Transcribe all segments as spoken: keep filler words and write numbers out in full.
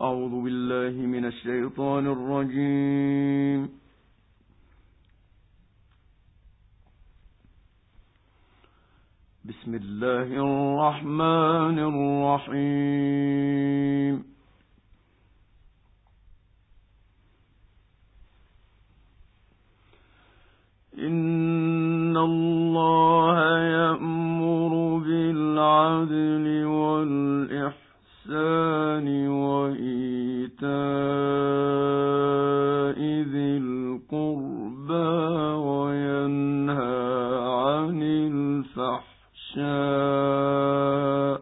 أعوذ بالله من الشيطان الرجيم. بسم الله الرحمن الرحيم. إن الله يأمر بالعدل والإحسان وإيتاء ذي القربى وينهى عن الفحشاء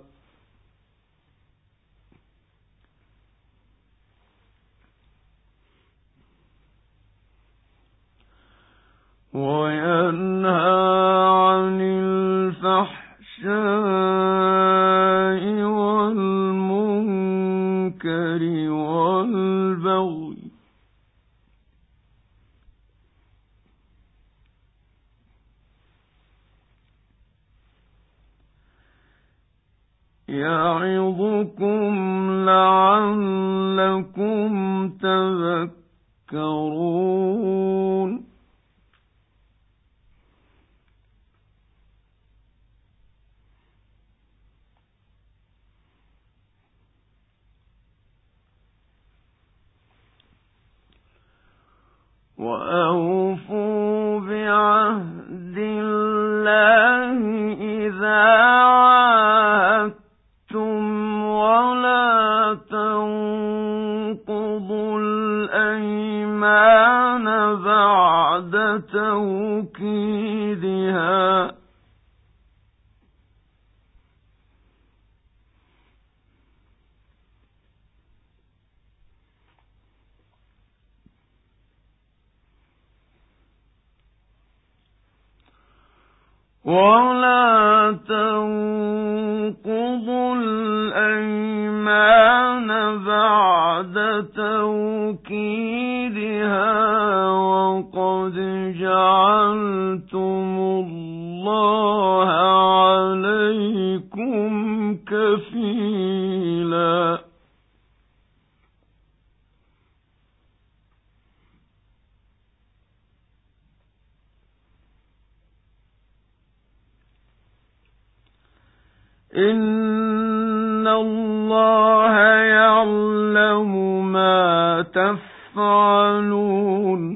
وينهى عن الفحشاء والمنكر والبغي يعظكم لعلكم تذكرون. وأوفوا بعهد الله إذا عاهدتم ولا تنقضوا الأيمان بعد توكيدها ولا تنقضوا الأيمان بعد توكيدها وقد جعلتم الله عليكم كفيلا. إن الله يعلم ما تفعلون.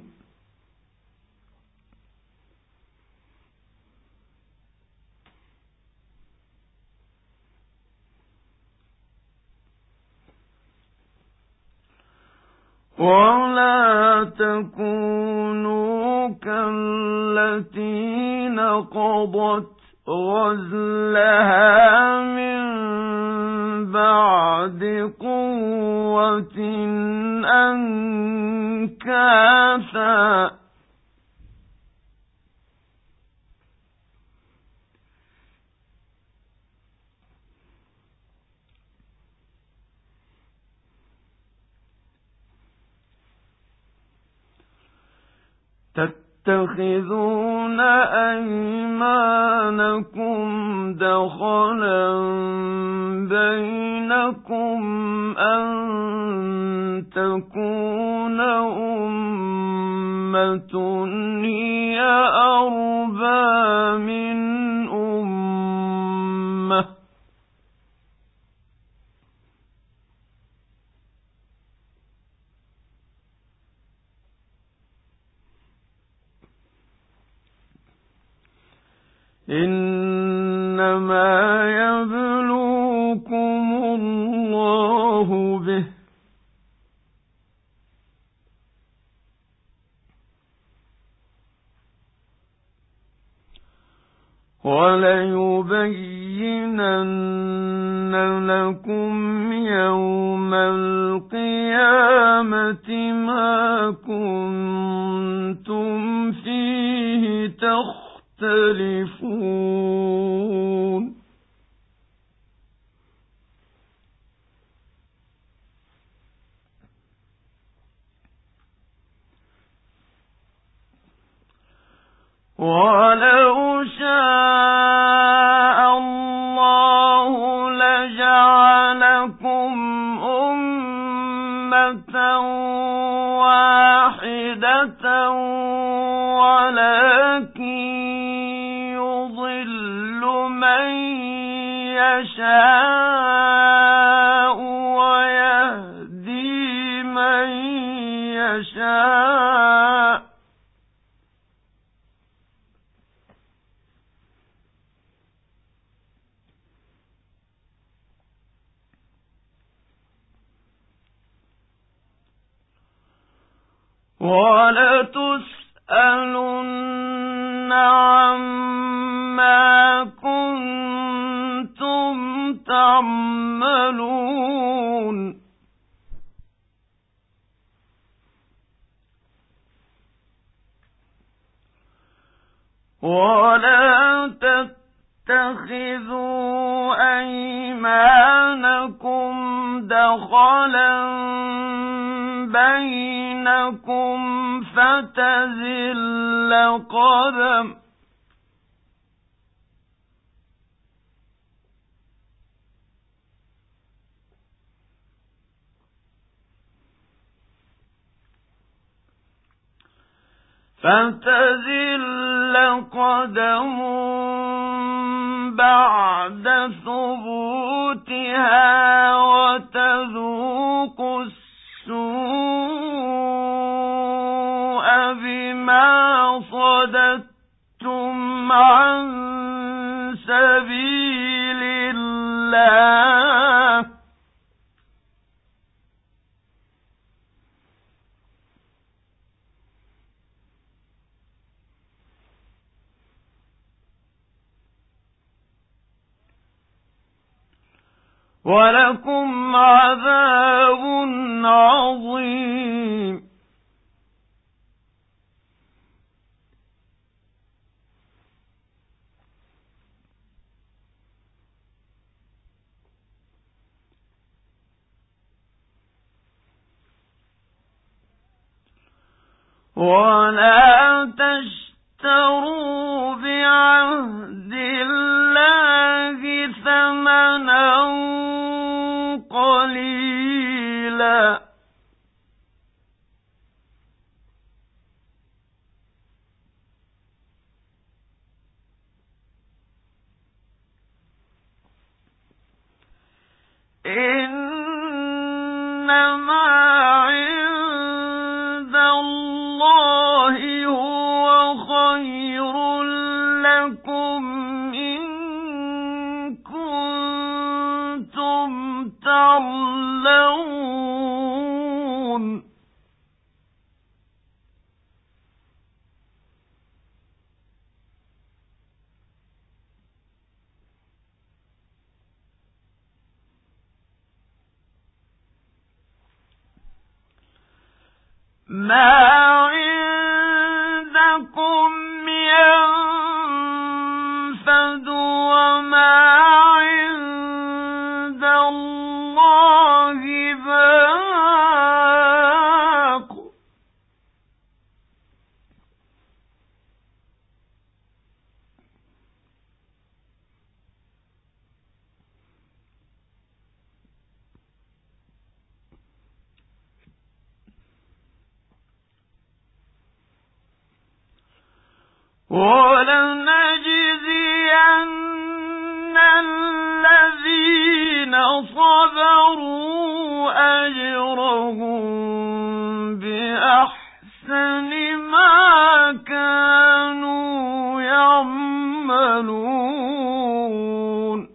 ولا تكونوا كالتي نقضت غزلها من بعد قوة أنكاثا تتخذون أيمانكم دخلا بينكم أن تكون أمة هي أربى من أمة إنما يبلوكم الله به وليبينن لكم يوم القيامة ما كنتم فيه تختلفون. ولو شاء الله لجعلكم أمة ولكن يضل من يشاء ويهدي من يشاء وَلَتُسْأَلُنَّ عَمَّا كُنتُمْ تَعْمَلُونَ وَلَا تَتَّخِذُوا أَيْمَانَكُمْ دَخَلًا بَيْنَكُمْ فَتَزِلَّ قَدَمٌ فَتَزِلَّ قَدَمٌ بَعْدَ ثُبُوتِهَا وَتَذُوقُوا السُّوءَ بِمَا صَدَدتُّمْ عَن سَبِيلِ اللَّهِ وَلَكُمْ عَذَابٌ عَظِيمٌ وَلَا تَشْتَرُوا بِعَهْدِ اللَّهِ ثَمَنًا قَلِيلًا إِنَّمَا عِندَ اللَّهِ هُوَ خَيْرٌ لَكُمْ إِن كُنتُمْ تَعْلَمُونَ مَا عِندَكُمْ يَنفَدُ وَمَا عِندَ اللَّهِ بَاقٍ وَلَنَجْزِيَنَّ الَّذِينَ صَبَرُوا أَجْرَهُم بِأَحْسَنِ مَا كَانُوا يَعْمَلُونَ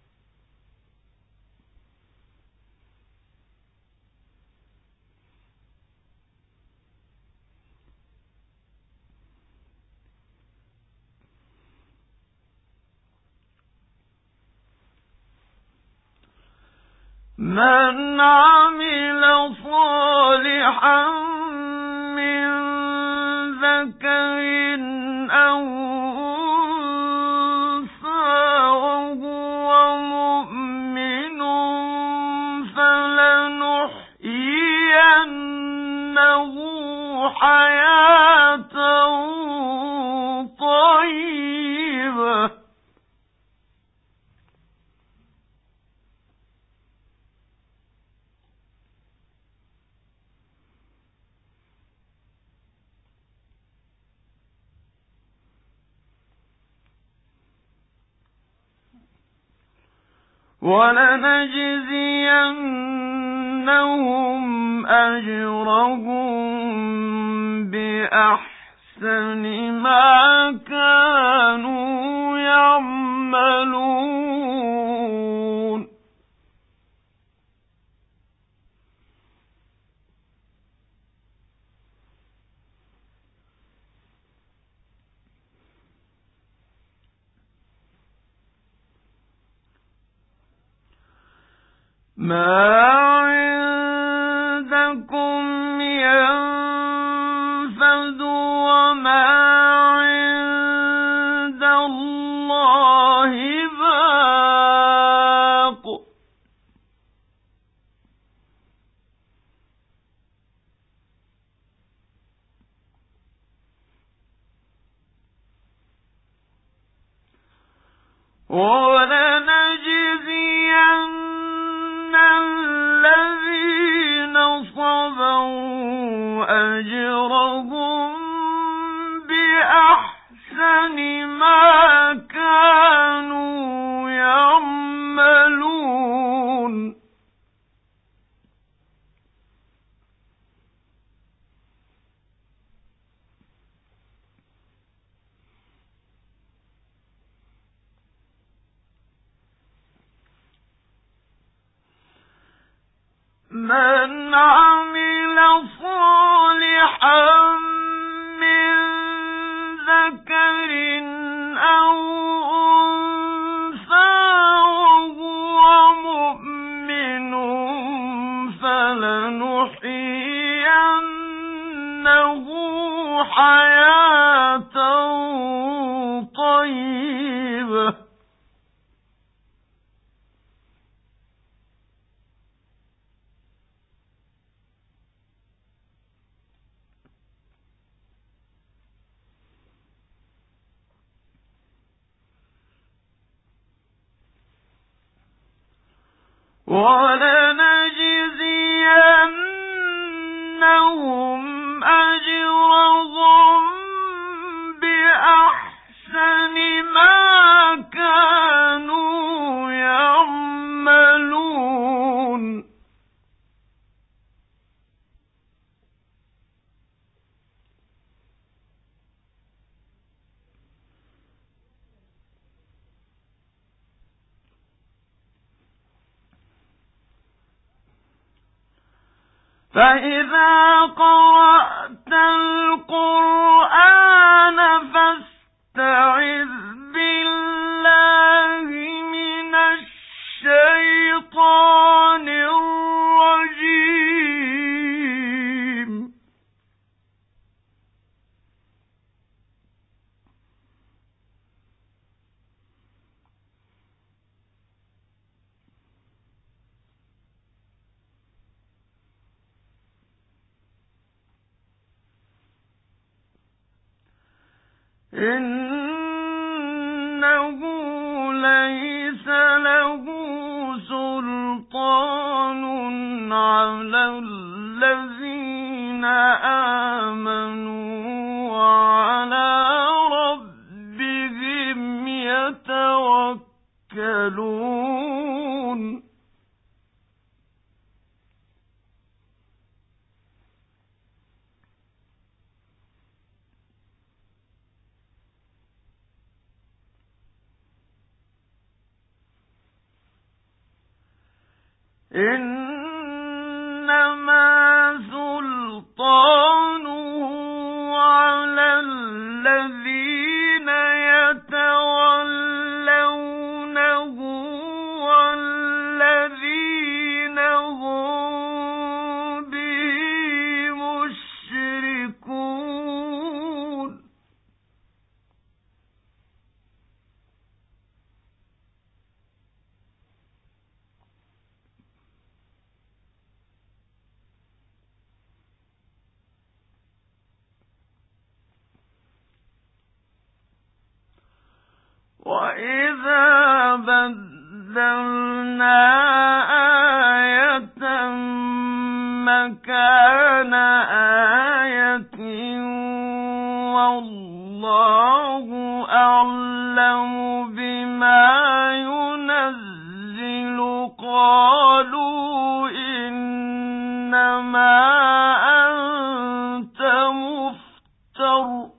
مَنْ عَمِلَ صَالِحًا مِّن ذَكَرٍ أَوْ أُنثَىٰ وَهُوَ مُؤْمِنٌ فَلَنُحْيِيَنَّهُ حَيَاةً طَيِّبَةً ولنجزينهم أجرهم بأحسن ما كانوا يعملون. ما عندكم ينفد وما عند الله باق. ولنجزين الذين صبروا أجرهم بأحسن ما كانوا يعملون. من عمل صالحا من ذكر أو أنثى وهو مؤمن فلنحيينه حياة طيبة. ولنجزينهم أجرهم بأحسن ما كانوا يعملون. فإذا قرأت القرآن فاستعذ بالله من الشيطان الرجيم. إنه ليس له سلطان على الذين آمنوا وعلى ربهم يتوكلون. إنما سلطانه على الذين يتولونه والذين هم به مشركون. وَإِذَا بَدَّلْنَا آيَةً مَكَانَ آيَةٍ وَاللَّهُ أَعْلَمُ بِمَا يُنَزِّلُ قالوا إنما أنت مفتر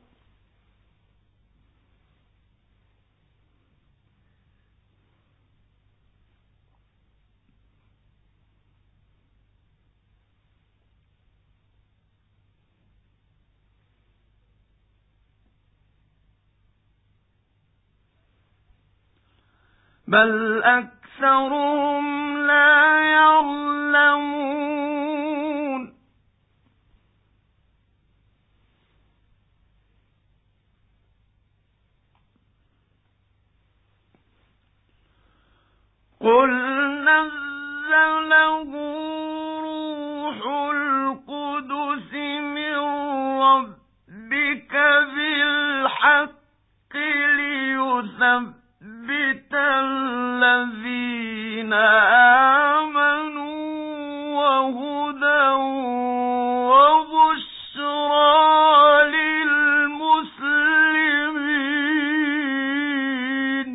بل أكثرهم لا يعلمون قل نزله روح القدس من ربك بالحق ليثبت الذين آمنوا وهدى وبشرى للمسلمين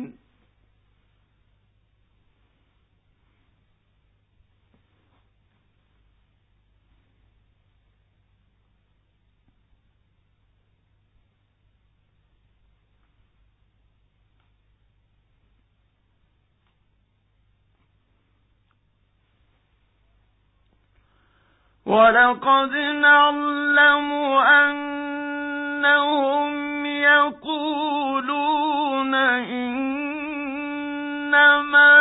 وَلَقَدْ نَعْلَمُ أَنَّهُمْ يَقُولُونَ إِنَّمَا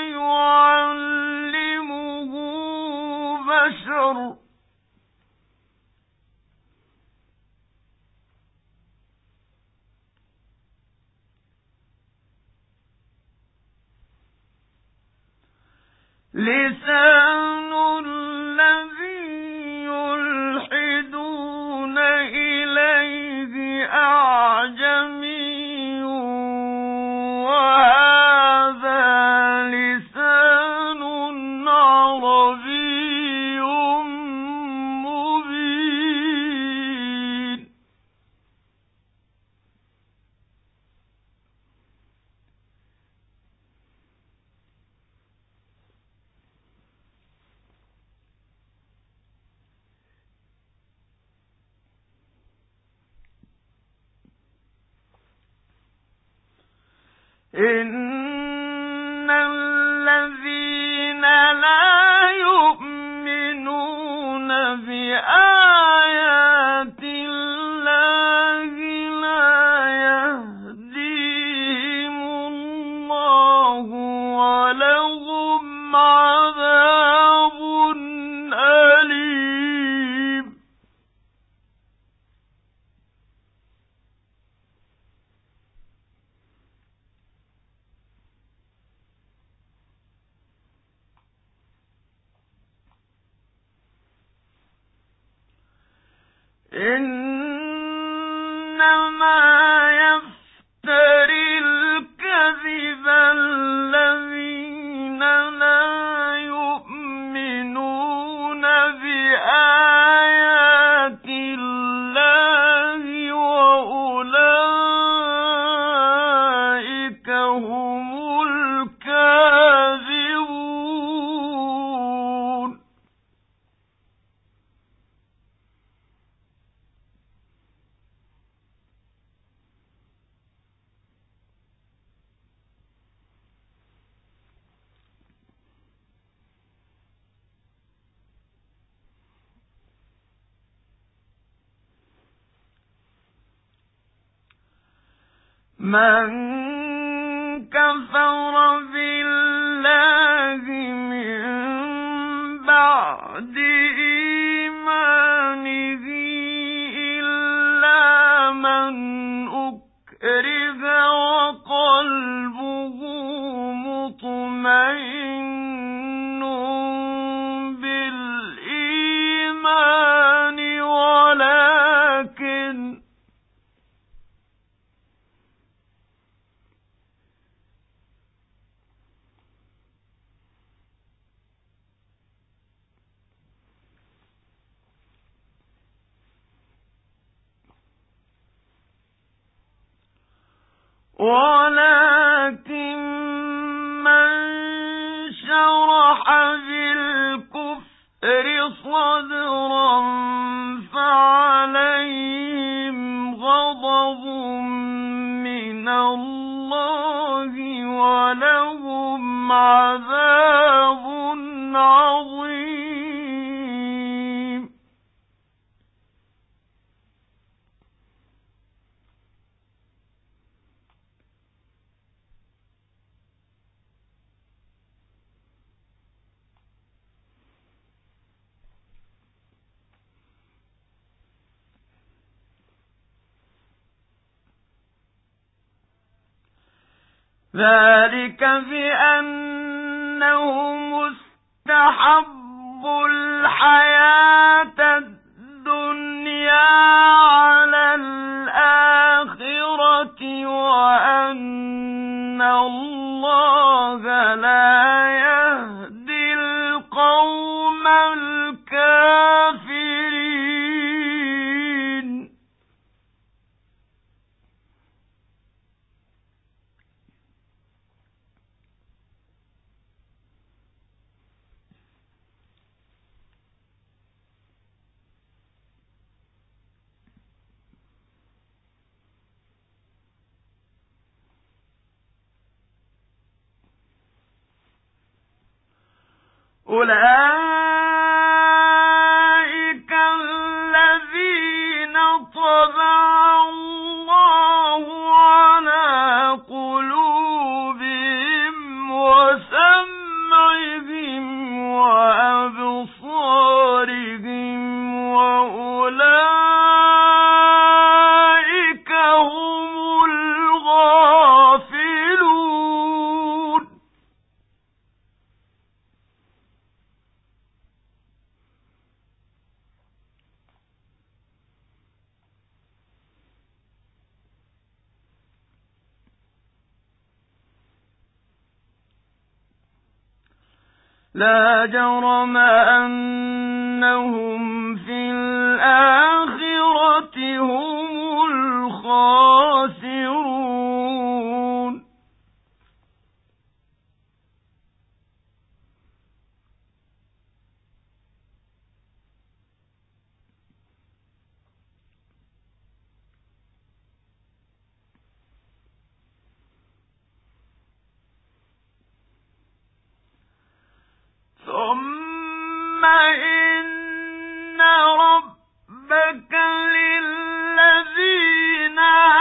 يُعَلِّمُهُ بَشَرٌ لِسَانُ الَّذِي يُلْحِدُونَ إِلَيْهِ أَعْجَمِيٌّ وَهَذَا لِسَانٌ عَرَبِيٌّ مُبِينٌ إِنَّ الَّذِينَ لَا يُؤْمِنُونَ بِآيَاتِ اللَّهِ لَا يَهْدِيهِمُ اللَّهُ وَلَهُمْ عَذَابٌ أَلِيمٌ إِنَّمَا يَفْتَرِي الْكَذِبَ الَّذِينَ لَا يُؤْمِنُونَ بِآيَاتِ اللَّهِ وَأُولَئِكَ هُمُ الْكَاذِبُونَ مَنْ كَفَرَ بِاللَّهِ مِنْ بَعْدِ إِيمَانِهِ إِلَّا مَنْ أُكْرِهَ وَقَلْبُهُ مُطْمَئِنٌّ بِالْإِيمَانِ وَلَكِنْ ولكن من شرح صدرا فعليهم غضب من الله ولهم عذاب عظيم. ذلك بأنهم استحبوا الحياة الدنيا على الآخرة وأن الله لا يهدي القوم الكافرين. أولئك الذين طبع الله على قلوبهم وسمعهم وأبصارهم وأولئك هم الغافلون. لا جرم أنهم في الآخرة هم الخاسرون. ثم إن ربك للذين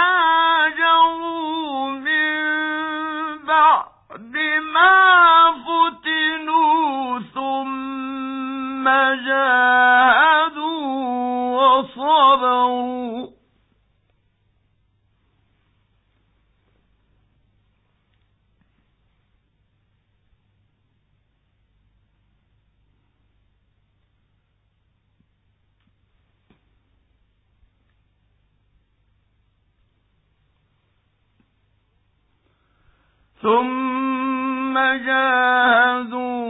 هاجروا من بعد ما فتنوا ثم جاهدوا وصبروا ثم جاهدوا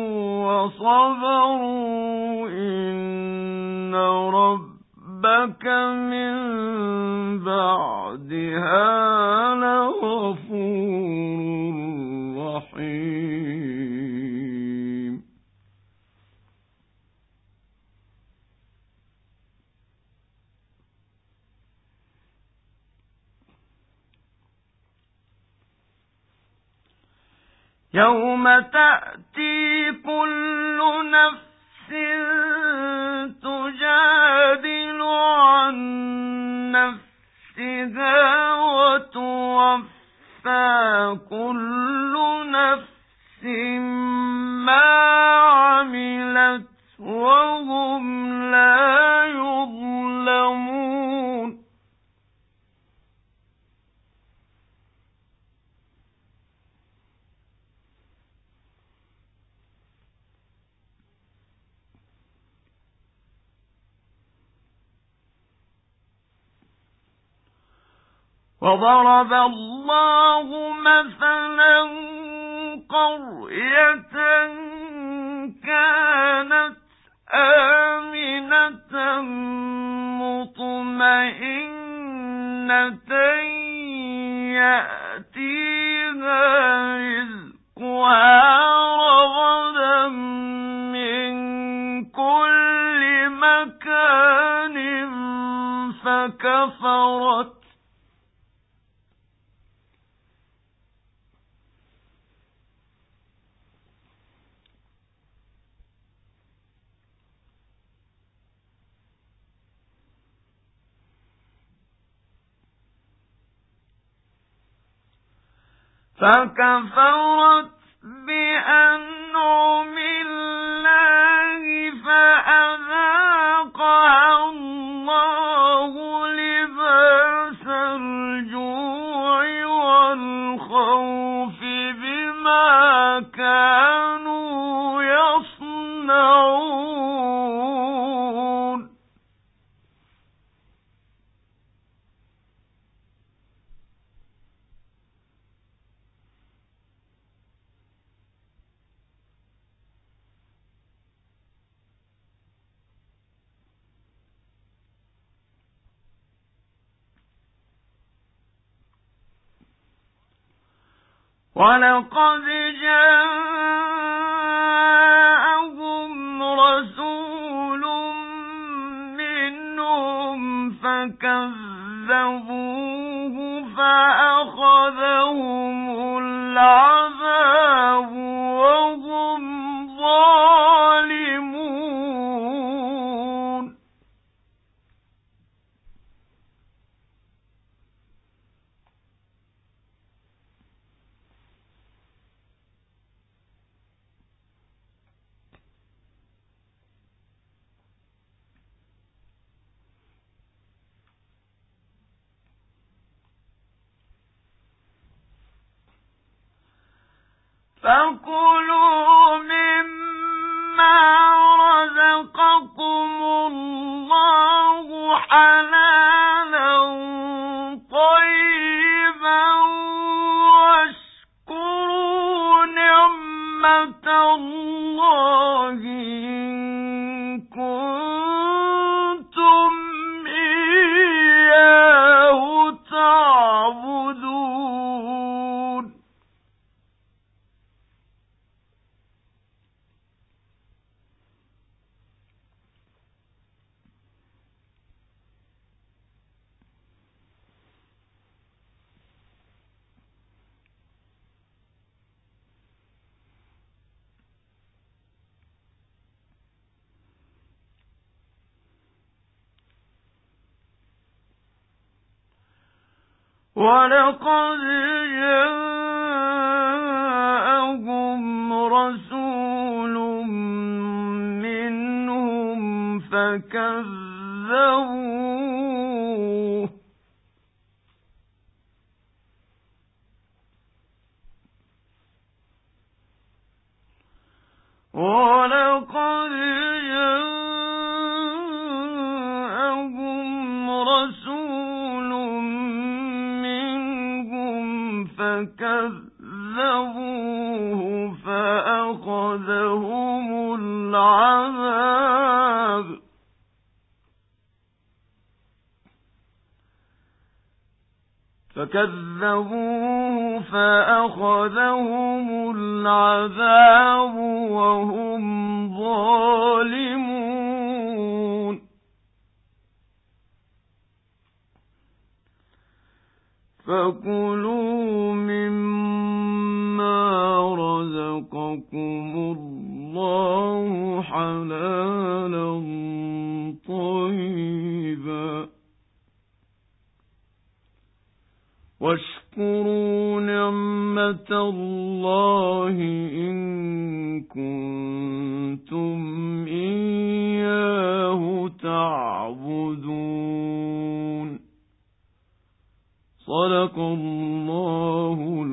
وصبروا إن ربك من بعدها لغفور رحيم. يوم تأتي كل نفس تجادل عن نفسها وتوفى كل نفس ما عملت وهم لا يظلمون. وضرب الله مثلا قرية كانت آمنة مطمئنة يأتيها رزقها رغدا من كل فكفرت فكفرت بأنعم الله فأذاقها الله لباس الجوع والخوف بما كانوا يصنعون وَلَقَدْ جَاءَهُمْ رَسُولٌ مِّنْهُمْ فَكَذَّبُوهُ فَأَخَذَهُمُ الْعَذَابُ وَهُمْ ظَالِمُونَ فَكُلُوا مِمَّا رَزَقَكُمُ اللَّهُ حَلَالًا طَيِّبًا وَاشْكُرُوا نِعْمَةَ اللَّهِ إِن كُنتُمْ إِيَّاهُ تَعْبُدُونَ وَلَقَدْ جَاءَهُمْ رَسُولٌ مِّنْهُمْ فَكَذَّبُوهُ وَلَقَدْ جَاءَهُمْ رَسُولٌ فَكَذَّبُوهُ فَأَخَذَهُمُ الْعَذَابُ فَكَذَّبُوهُ فَأَخَذَهُمُ الْعَذَابُ وَهُمْ ظَالِمُونَ فَكُلُوا مِمَّا رَزَقَكُمُ اللَّهُ حَلَالًا طَيِّبًا وَاشْكُرُوا نِعْمَةَ اللَّهِ إِن كُنتُمْ إِيَّاهُ تَعْبُدُونَ صدق الله